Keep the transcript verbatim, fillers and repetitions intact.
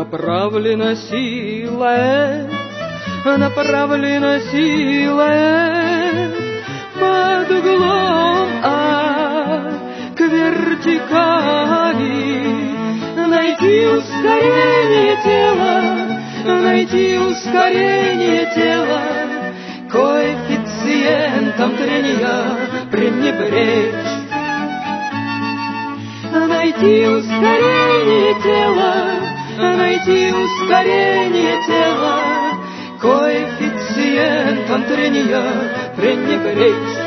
Направлена сила, направлена сила под углом А к вертикали. Найти ускорение тела, найти ускорение тела, коэффициентом трения пренебречь. Найти ускорение тела, найти ускорение тела, коэффициентом трения пренебречь.